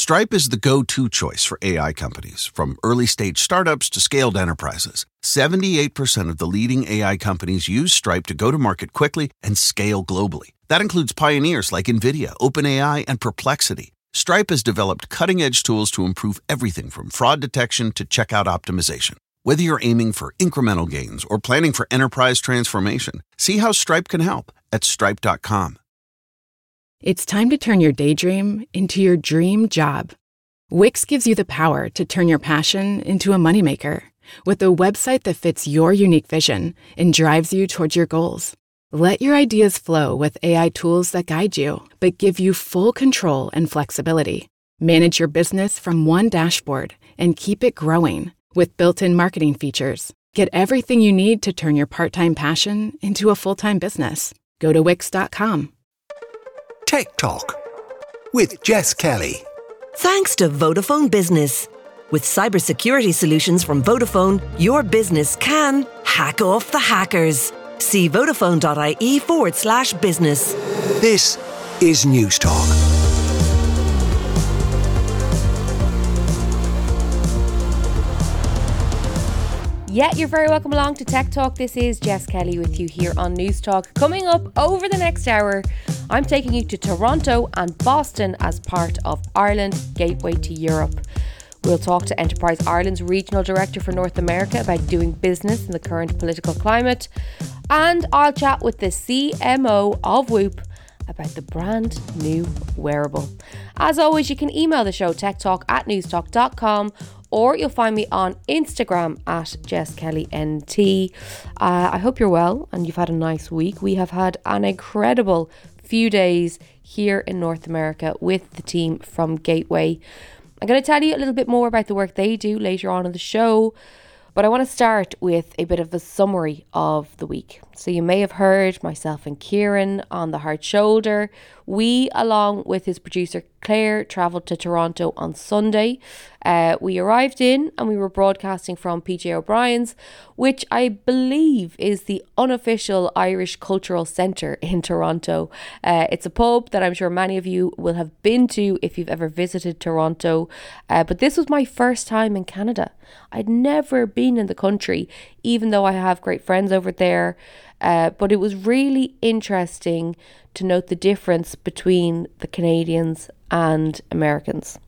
Stripe is the go-to choice for AI companies, from early-stage startups to scaled enterprises. 78% of the leading AI companies use Stripe to go to market quickly and scale globally. That includes pioneers like NVIDIA, OpenAI, and Perplexity. Stripe has developed cutting-edge tools to improve everything from fraud detection to checkout optimization. Whether you're aiming for incremental gains or planning for enterprise transformation, see how Stripe can help at stripe.com. It's time to turn your daydream into your dream job. Wix gives you the power to turn your passion into a moneymaker with a website that fits your unique vision and drives you towards your goals. Let your ideas flow with AI tools that guide you, but give you full control and flexibility. Manage your business from one dashboard and keep it growing with built-in marketing features. Get everything you need to turn your part-time passion into a full-time business. Go to Wix.com. Tech Talk with Jess Kelly. Thanks to Vodafone Business. With cybersecurity solutions from Vodafone, your business can hack off the hackers. See vodafone.ie/business. This is News Talk. Yeah, you're very welcome along to Tech Talk. This is Jess Kelly with you here on News Talk. Coming up over the next hour, I'm taking you to Toronto and Boston as part of Ireland Gateway to Europe. We'll talk to Enterprise Ireland's Regional Director for North America about doing business in the current political climate. And I'll chat with the CMO of Whoop about the brand new wearable. As always, you can email the show techtalk@newstalk.com, or you'll find me on Instagram at JessKellyNT. I hope you're well and you've had a nice week. We have had an incredible few days here in North America with the team from Gateway. I'm going to tell you a little bit more about the work they do later on in the show, but I want to start with a bit of a summary of the week. So you may have heard myself and Kieran on The Hard Shoulder. We, along with his producer Claire, travelled to Toronto on Sunday. We arrived in and we were broadcasting from PJ O'Brien's, which I believe is the unofficial Irish Cultural Centre in Toronto. It's a pub that I'm sure many of you will have been to if you've ever visited Toronto. But this was my first time in Canada. I'd never been in the country, even though I have great friends over there. But it was really interesting to note the difference between the Canadians and Americans.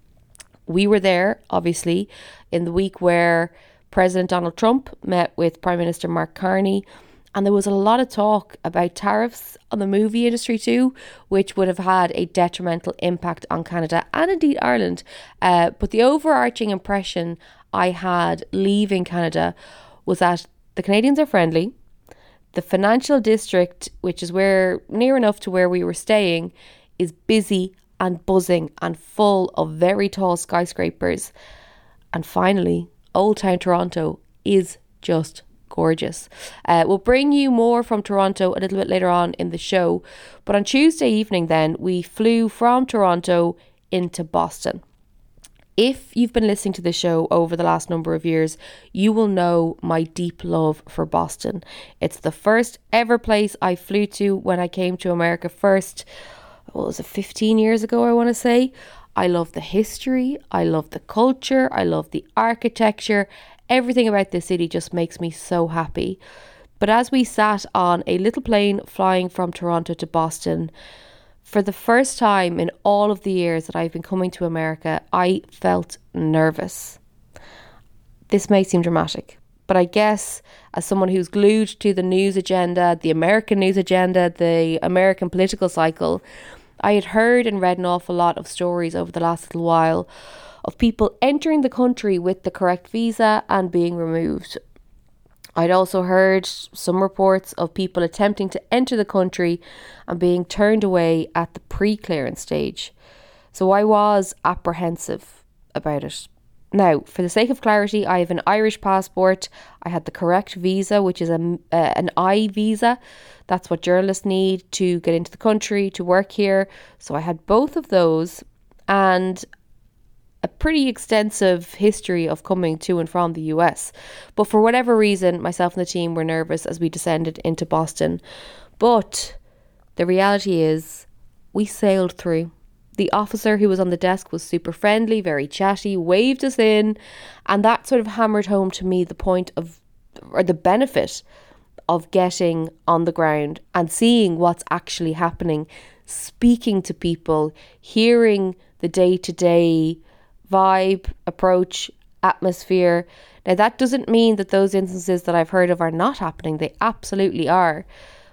We were there, obviously, in the week where President Donald Trump met with Prime Minister Mark Carney, and there was a lot of talk about tariffs on the movie industry too, which would have had a detrimental impact on Canada and indeed Ireland. But the overarching impression I had leaving Canada was that the Canadians are friendly. The financial district, which is near enough to where we were staying, is busy and buzzing and full of very tall skyscrapers. And finally, Old Town Toronto is just gorgeous. We'll bring you more from Toronto a little bit later on in the show. But on Tuesday evening then, we flew from Toronto into Boston. If you've been listening to the show over the last number of years, you will know my deep love for Boston. It's the first ever place I flew to when I came to America first. What was it, 15 years ago, I want to say. I love the history, I love the culture, I love the architecture. Everything about this city just makes me so happy. But as we sat on a little plane flying from Toronto to Boston, for the first time in all of the years that I've been coming to America, I felt nervous. This may seem dramatic, but I guess as someone who's glued to the news agenda, the American news agenda, the American political cycle, I had heard and read an awful lot of stories over the last little while of people entering the country with the correct visa and being removed. I'd also heard some reports of people attempting to enter the country and being turned away at the pre-clearance stage. So I was apprehensive about it. Now, for the sake of clarity, I have an Irish passport. I had the correct visa, which is an I visa. That's what journalists need to get into the country, to work here. So I had both of those and a pretty extensive history of coming to and from the US. But for whatever reason, myself and the team were nervous as we descended into Boston. But the reality is we sailed through. The officer who was on the desk was super friendly, very chatty, waved us in, and that sort of hammered home to me the point of, or the benefit of getting on the ground and seeing what's actually happening, speaking to people, hearing the day-to-day vibe, approach, atmosphere. Now, that doesn't mean that those instances that I've heard of are not happening. They absolutely are.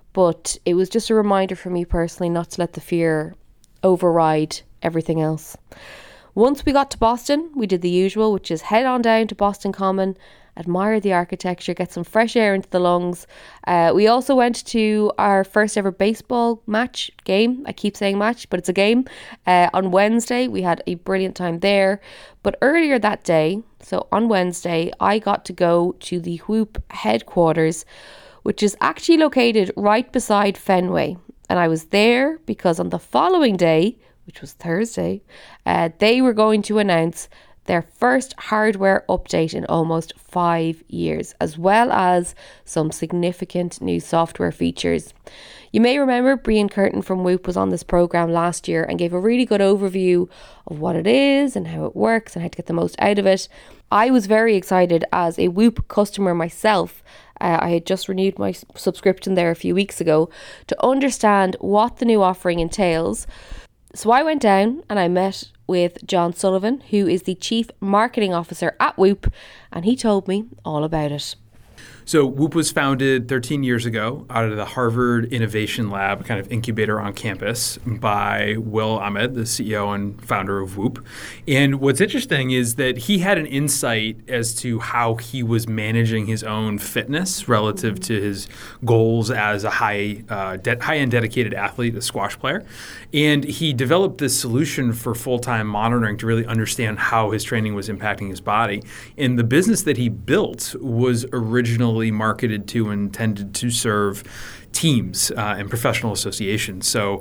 But it was just a reminder for me personally not to let the fear override everything else. Once we got to Boston, we did the usual, which is head on down to Boston Common, admire the architecture, get some fresh air into the lungs. We also went to our first ever baseball game. I keep saying match, but it's a game. On Wednesday, we had a brilliant time there. But earlier that day, so on Wednesday, I got to go to the Whoop headquarters, which is actually located right beside Fenway. And I was there because on the following day, which was Thursday, they were going to announce their first hardware update in almost 5 years, as well as some significant new software features. You may remember Brian Curtin from Whoop was on this programme last year and gave a really good overview of what it is and how it works and how to get the most out of it. I was very excited as a Whoop customer myself. I had just renewed my subscription there a few weeks ago to understand what the new offering entails. So I went down and I met with John Sullivan, who is the Chief Marketing Officer at Whoop, and he told me all about it. So Whoop was founded 13 years ago out of the Harvard Innovation Lab, kind of incubator on campus, by Will Ahmed, the CEO and founder of Whoop. And what's interesting is that he had an insight as to how he was managing his own fitness relative to his goals as a high-end dedicated athlete, a squash player. And he developed this solution for full-time monitoring to really understand how his training was impacting his body. And the business that he built was originally marketed to and intended to serve teams and professional associations. So,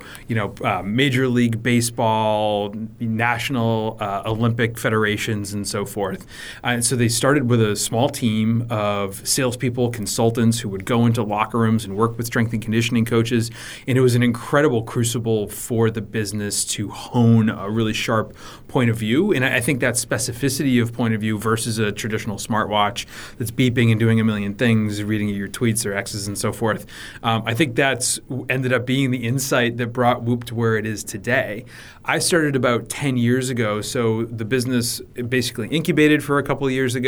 Major League Baseball, national Olympic federations, and so forth. And so they started with a small team of salespeople, consultants who would go into locker rooms and work with strength and conditioning coaches. And it was an incredible crucible for the business to hone a really sharp point of view. And I think that specificity of point of view versus a traditional smartwatch that's beeping and doing a million things, reading your tweets or X's and so forth. I think that's ended up being the insight that brought Whoop to where it is today. I started about 10 years ago, so the business basically incubated for a couple of years.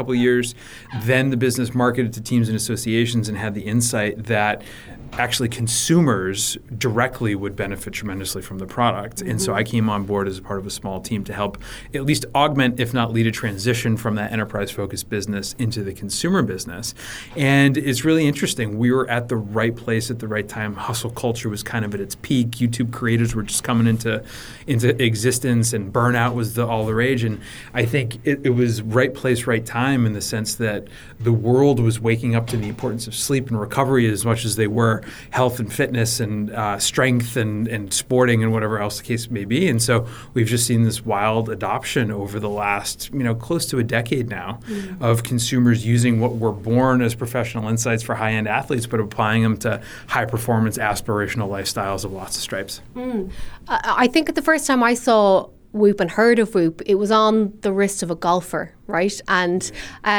Then the business marketed to teams and associations and had the insight that actually consumers directly would benefit tremendously from the product. Mm-hmm. And so I came on board as a part of a small team to help at least augment, if not lead a transition from that enterprise-focused business into the consumer business. And it's really interesting. We were at the right place at the right time. Hustle culture was kind of at its peak. YouTube creators were just coming into existence, and burnout was all the rage. And I think it was right place, right time in the sense that the world was waking up to the importance of sleep and recovery as much as they were health and fitness and strength and sporting and whatever else the case may be. And so we've just seen this wild adoption over the last, close to a decade now of consumers using what were born as professional insights for high-end athletes, but applying them to high-performance aspirational lifestyles of lots of stripes. I think at the first time I saw Whoop and heard of Whoop, it was on the wrist of a golfer, right? And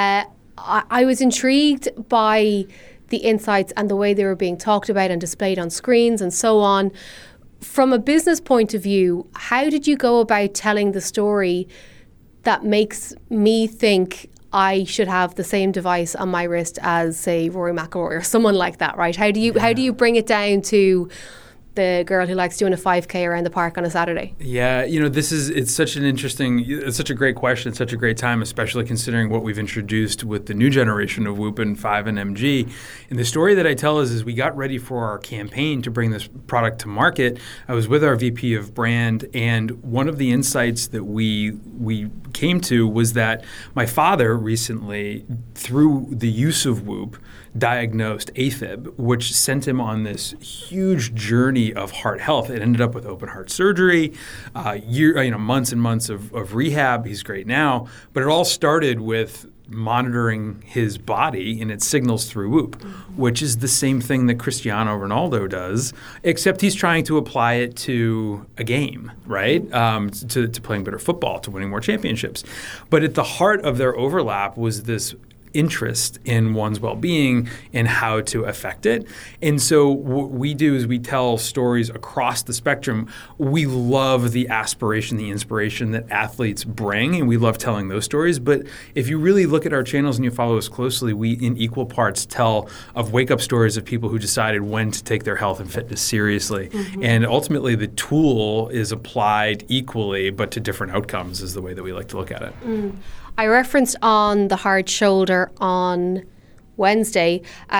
I was intrigued by the insights and the way they were being talked about and displayed on screens and so on. From a business point of view, how did you go about telling the story that makes me think I should have the same device on my wrist as, say, Rory McIlroy or someone like that, right? How do you bring it down to the girl who likes doing a 5K around the park on a Saturday? Yeah, it's such a great question, such a great time, especially considering what we've introduced with the new generation of Whoop and 5 and MG. And the story that I tell is we got ready for our campaign to bring this product to market. I was with our VP of brand, and one of the insights that we came to was that my father recently, through the use of Whoop, diagnosed AFib, which sent him on this huge journey of heart health. It ended up with open heart surgery, months and months of rehab. He's great now, but it all started with monitoring his body and its signals through Whoop, which is the same thing that Cristiano Ronaldo does, except he's trying to apply it to a game, right? To playing better football, to winning more championships. But at the heart of their overlap was this interest in one's well-being and how to affect it. And so what we do is we tell stories across the spectrum. We love the aspiration, the inspiration that athletes bring, and we love telling those stories. But if you really look at our channels and you follow us closely, we in equal parts tell of wake-up stories of people who decided when to take their health and fitness seriously. And ultimately the tool is applied equally, but to different outcomes is the way that we like to look at it. I referenced on the Hard Shoulder on Wednesday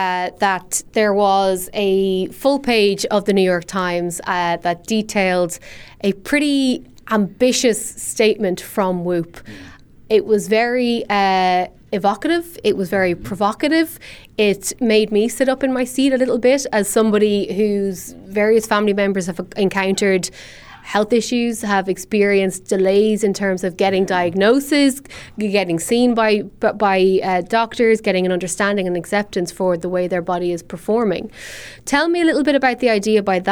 that there was a full page of the New York Times that detailed a pretty ambitious statement from Whoop. It was very evocative. It was very provocative. It made me sit up in my seat a little bit as somebody whose various family members have encountered health issues, have experienced delays in terms of getting diagnosis, getting seen by doctors, getting an understanding and acceptance for the way their body is performing. Tell me a little bit about the idea about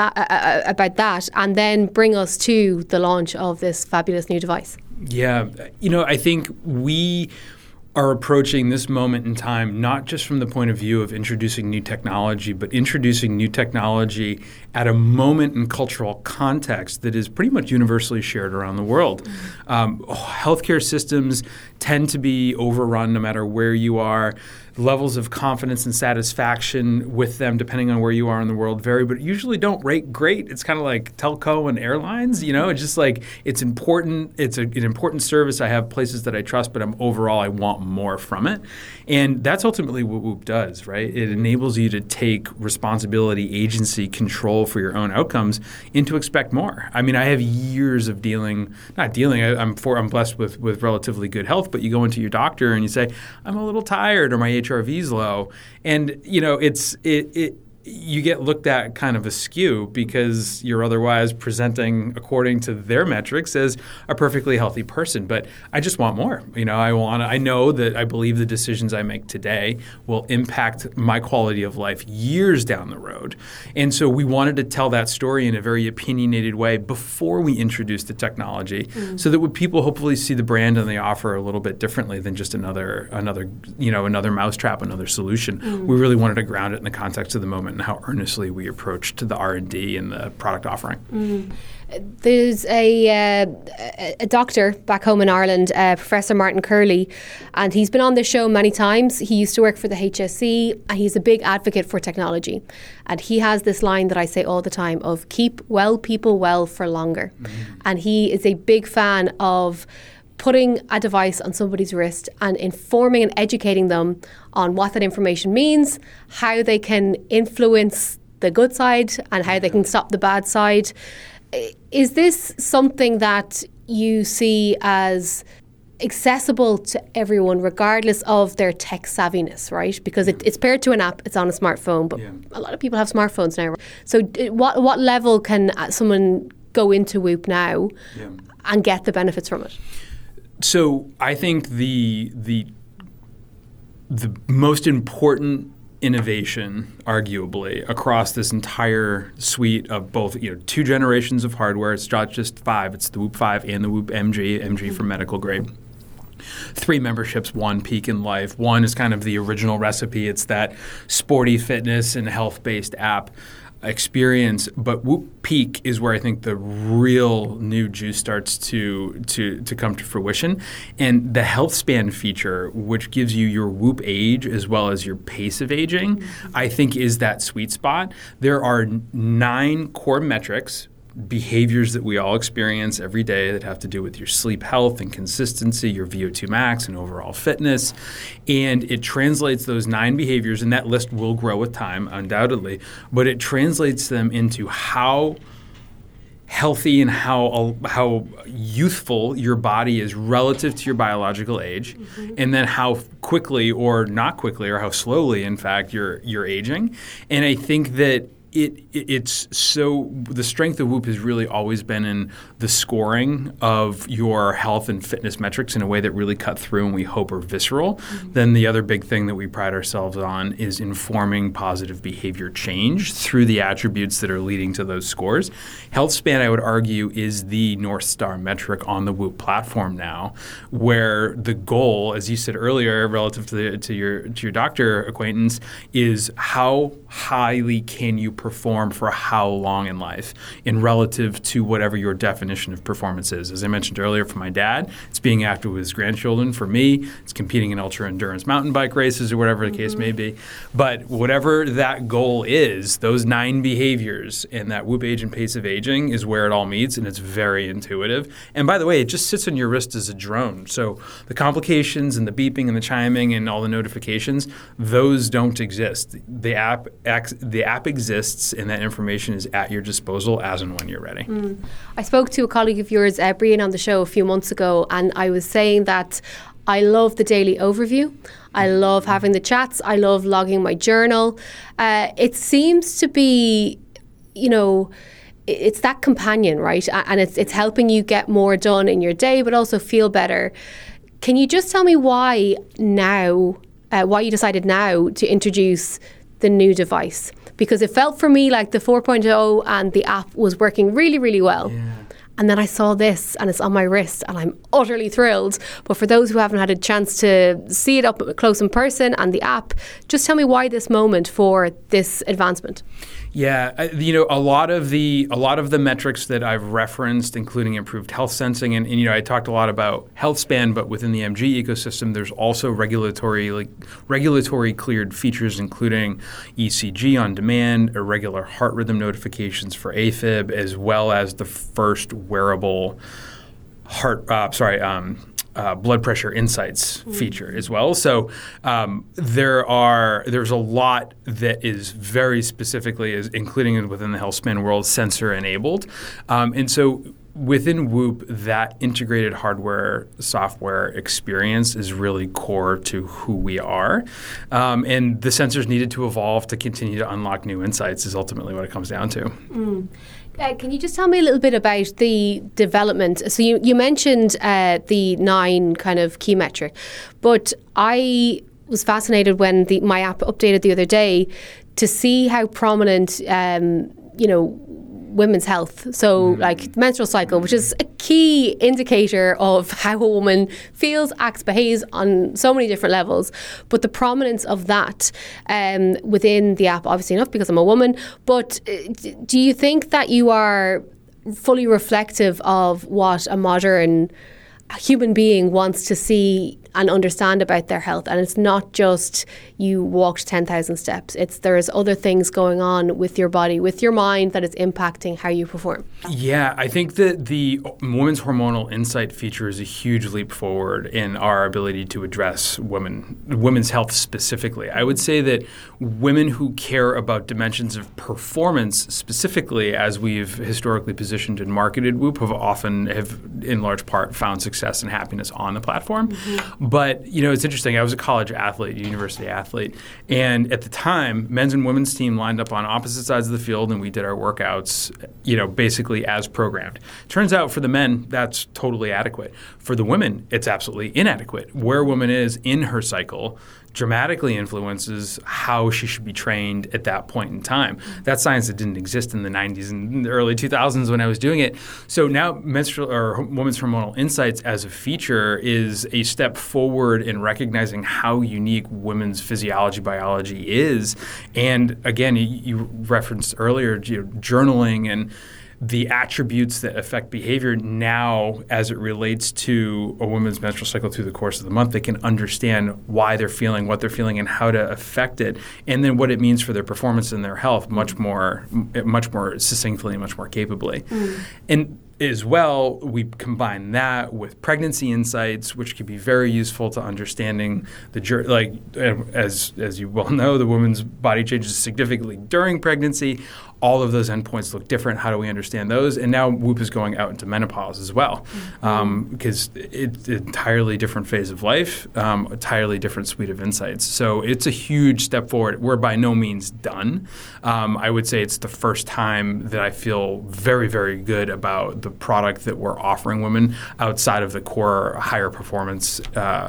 that, and then bring us to the launch of this fabulous new device. Yeah, I think we are approaching this moment in time not just from the point of view of introducing new technology, but introducing new technology at a moment in cultural context that is pretty much universally shared around the world. Healthcare systems tend to be overrun no matter where you are. Levels of confidence and satisfaction with them, depending on where you are in the world, vary, but usually don't rate great. It's kind of like telco and airlines, It's just like it's important. It's an important service. I have places that I trust, but overall I want more from it. And that's ultimately what Whoop does, right? It enables you to take responsibility, agency, control for your own outcomes and to expect more. I mean, I have years of I'm blessed with relatively good health, but you go into your doctor and you say, I'm a little tired or my HRV's low. And, you get looked at kind of askew because you're otherwise presenting according to their metrics as a perfectly healthy person. But I just want more. I know that I believe the decisions I make today will impact my quality of life years down the road. And so we wanted to tell that story in a very opinionated way before we introduce the technology, so that when people hopefully see the brand and the offer a little bit differently than just another mousetrap, another solution. We really wanted to ground it in the context of the moment and how earnestly we approached the R&D and the product offering. There's a doctor back home in Ireland, Professor Martin Curley, and he's been on this show many times. He used to work for the HSE, and he's a big advocate for technology. And he has this line that I say all the time of keep well people well for longer. And he is a big fan of putting a device on somebody's wrist and informing and educating them on what that information means, how they can influence the good side and how they can stop the bad side. Is this something that you see as accessible to everyone regardless of their tech savviness, right? Because it's paired to an app, it's on a smartphone, but a lot of people have smartphones now. So what level can someone go into Whoop now and get the benefits from it? So I think the most important innovation, arguably, across this entire suite of both, 2 generations of hardware. It's not just 5. It's the Whoop 5 and the Whoop MG for medical grade. 3 memberships, 1 peak in life. 1 is kind of the original recipe. It's that sporty fitness and health-based app experience, but Whoop Peak is where I think the real new juice starts to come to fruition. And the health span feature, which gives you your Whoop age as well as your pace of aging, I think is that sweet spot. There are 9 core metrics, behaviors that we all experience every day that have to do with your sleep health and consistency, your VO2 max and overall fitness. And it translates those 9 behaviors, and that list will grow with time, undoubtedly, but it translates them into how healthy and how youthful your body is relative to your biological age, and then how quickly or not quickly or how slowly, in fact, you're aging. And I think that it's so the strength of Whoop has really always been in the scoring of your health and fitness metrics in a way that really cut through and we hope are visceral. Then the other big thing that we pride ourselves on is informing positive behavior change through the attributes that are leading to those scores. Health span, I would argue, is the North Star metric on the Whoop platform now, where the goal, as you said earlier, relative to your doctor acquaintance, is how highly can you perform for how long in life in relative to whatever your definition of performance is. As I mentioned earlier, for my dad, it's being active with his grandchildren. For me, it's competing in ultra-endurance mountain bike races or whatever the case may be. But whatever that goal is, those 9 behaviors and that Whoop Age and Pace of Aging is where it all meets, and it's very intuitive. And by the way, it just sits on your wrist as a drone. So the complications and the beeping and the chiming and all the notifications, those don't exist. The app exists, and that information is at your disposal as and when you're ready. I spoke to a colleague of yours, Brian, on the show a few months ago, and I was saying that I love the daily overview. I love having the chats. I love logging my journal. It seems to be, it's that companion, right? And it's helping you get more done in your day, but also feel better. Can you just tell me why you decided now to introduce the new device? Because it felt for me like the 4.0 and the app was working really, really well. Yeah. And then I saw this and it's on my wrist and I'm utterly thrilled. But for those who haven't had a chance to see it up close in person and the app, just tell me why this moment for this advancement. Yeah, a lot of the metrics that I've referenced, including improved health sensing, and I talked a lot about health span, but within the MG ecosystem, there's also regulatory cleared features, including ECG on demand, irregular heart rhythm notifications for AFib, as well as the first wearable blood pressure insights feature as well. So there's a lot that is very specifically, including within the health span world, sensor enabled. And so within Whoop, that integrated hardware software experience is really core to who we are. And the sensors needed to evolve to continue to unlock new insights is ultimately what it comes down to. Can you just tell me a little bit about the development? So you mentioned the 9 kind of key metric, but I was fascinated when my app updated the other day to see how prominent, women's health. So like the menstrual cycle, which is a key indicator of how a woman feels, acts, behaves on so many different levels. But the prominence of that within the app, obviously enough because I'm a woman, but do you think that you are fully reflective of what a modern human being wants to see and understand about their health? And it's not just you walked 10,000 steps. There's other things going on with your body, with your mind, that is impacting how you perform. Yeah, I think that the Women's Hormonal Insight feature is a huge leap forward in our ability to address women's health specifically. I would say that women who care about dimensions of performance specifically, as we've historically positioned and marketed Whoop, have in large part found success and happiness on the platform. But, it's interesting. I was a college athlete, a university athlete. And at the time, men's and women's team lined up on opposite sides of the field, and we did our workouts, basically as programmed. Turns out for the men, that's totally adequate. For the women, it's absolutely inadequate. Where a woman is in her cycle dramatically influences how she should be trained at that point in time. That's science that didn't exist in the 90s and the early 2000s when I was doing it. So now Women's Hormonal Insights as a feature is a step forward in recognizing how unique women's physiology, biology is. And again, you referenced earlier journaling and the attributes that affect behavior now as it relates to a woman's menstrual cycle through the course of the month. They can understand why they're feeling, what they're feeling, and how to affect it, and then what it means for their performance and their health much more succinctly and much more capably. And as well, we combine that with pregnancy insights, which can be very useful to understanding the journey. As you well know, the woman's body changes significantly during pregnancy. All of those endpoints look different. How do we understand those? And now Whoop is going out into menopause as well, because it's an entirely different phase of life, entirely different suite of insights. So it's a huge step forward. We're by no means done. I would say it's the first time that I feel very, very good about the product that we're offering women outside of the core higher performance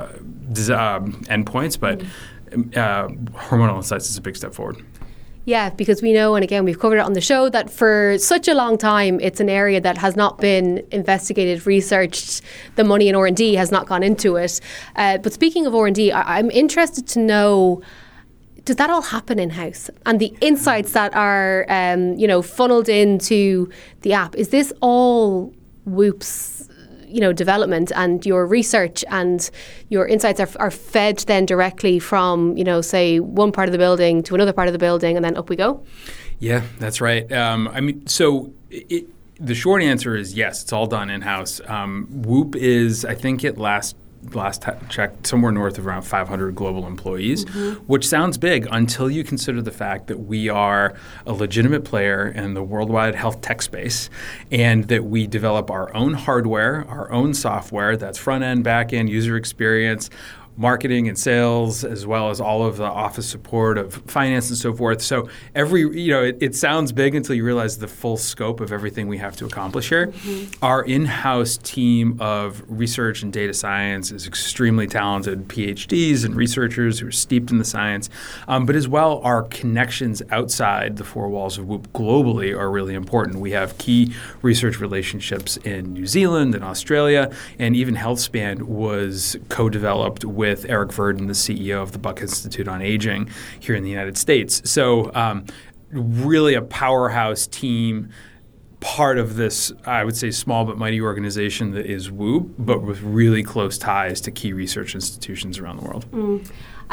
endpoints. But hormonal insights is a big step forward. Yeah, because we know, and again, we've covered it on the show, that for such a long time, it's an area that has not been investigated, researched. The money in R&D has not gone into it. But speaking of R&D, I'm interested to know, does that all happen in-house? And the insights that are, funneled into the app, is this all Whoop's development, and your research and your insights are fed then directly from, say, one part of the building to another part of the building, and then up we go? Yeah, that's right. The short answer is yes, it's all done in-house. Whoop is, I think it last checked, somewhere north of around 500 global employees, which sounds big until you consider the fact that we are a legitimate player in the worldwide health tech space, and that we develop our own hardware, our own software, that's front end, back end, user experience, marketing and sales, as well as all of the office support of finance and so forth. So it sounds big until you realize the full scope of everything we have to accomplish here. Our in-house team of research and data science is extremely talented, PhDs and researchers who are steeped in the science. But as well, our connections outside the four walls of Whoop globally are really important. We have key research relationships in New Zealand and Australia, and even HealthSpan was co-developed with Eric Verdin, the CEO of the Buck Institute on Aging here in the United States. So really a powerhouse team, part of this, I would say, small but mighty organization that is Whoop, but with really close ties to key research institutions around the world.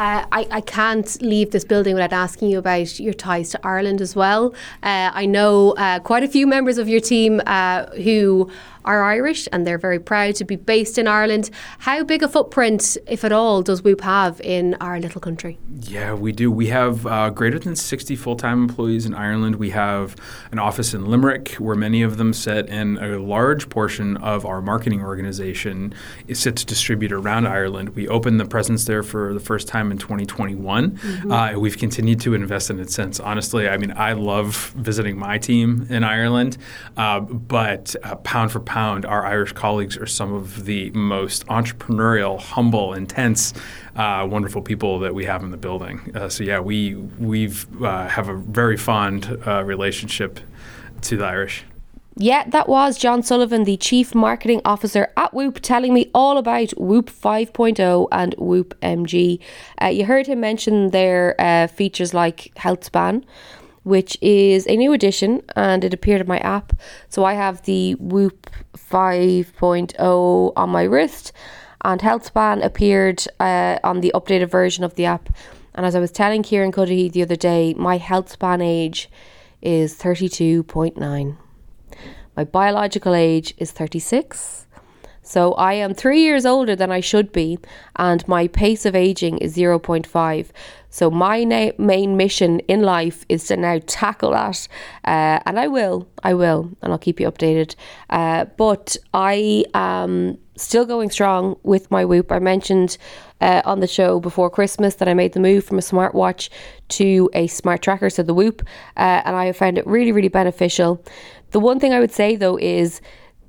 I can't leave this building without asking you about your ties to Ireland as well. I know quite a few members of your team who are Irish, and they're very proud to be based in Ireland. How big a footprint, if at all, does Whoop have in our little country? Yeah, we do. We have greater than 60 full-time employees in Ireland. We have an office in Limerick where many of them sit, and a large portion of our marketing organization sits distributed around Ireland. We opened the presence there for the first time in 2021. We've continued to invest in it since. Honestly, I love visiting my team in Ireland, but pound for pound, our Irish colleagues are some of the most entrepreneurial, humble, intense, wonderful people that we have in the building. We have a very fond relationship to the Irish. Yeah, that was John Sullivan, the Chief Marketing Officer at Whoop, telling me all about Whoop 5.0 and Whoop MG. You heard him mention their features like HealthSpan, which is a new addition, and it appeared in my app. So I have the Whoop 5.0 on my wrist, and HealthSpan appeared on the updated version of the app. And as I was telling Kieran Cuddihy the other day, my HealthSpan age is 32.9. My biological age is 36. So I am 3 years older than I should be, and my pace of aging is 0.5. So my main mission in life is to now tackle that, and I will, and I'll keep you updated. But I am still going strong with my Whoop. I mentioned on the show before Christmas that I made the move from a smartwatch to a smart tracker, so the Whoop, and I found it really, really beneficial. The one thing I would say, though, is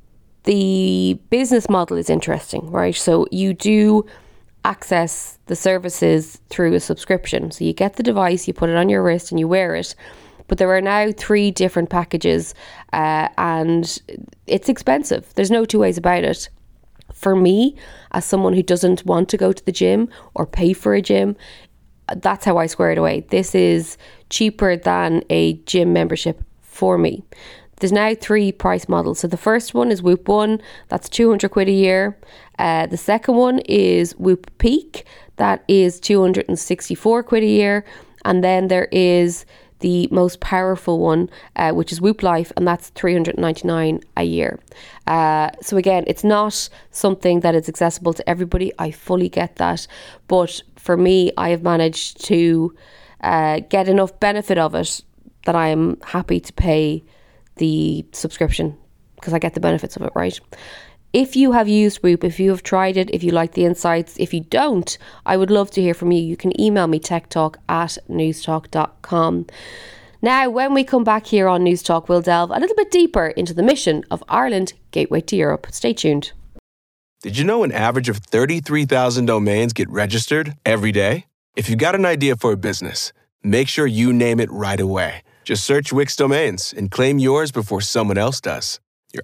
the business model is interesting, right? So you do access the services through a subscription. So you get the device, you put it on your wrist and you wear it. But there are now 3 different packages, and it's expensive. There's no two ways about it. For me, as someone who doesn't want to go to the gym or pay for a gym, that's how I square it away. This is cheaper than a gym membership for me. There's now 3 price models. So the first one is Whoop 1, that's 200 quid a year. The second one is Whoop Peak, that is 264 quid a year. And then there is the most powerful one, which is Whoop Life, and that's $399 a year. So again, it's not something that is accessible to everybody. I fully get that. But for me, I have managed to get enough benefit of it that I am happy to pay the subscription because I get the benefits of it, right? If you have used Whoop, if you have tried it, if you like the insights, if you don't, I would love to hear from you. You can email me techtalk@newstalk.com. Now, when we come back here on News Talk, we'll delve a little bit deeper into the mission of Ireland Gateway to Europe. Stay tuned. Did you know an average of 33,000 domains get registered every day? If you've got an idea for a business, make sure you name it right away. Just search Wix Domains and claim yours before someone else does. Your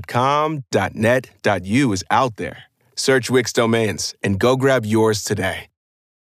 ideal.com, .net, .u is out there. Search Wix Domains and go grab yours today.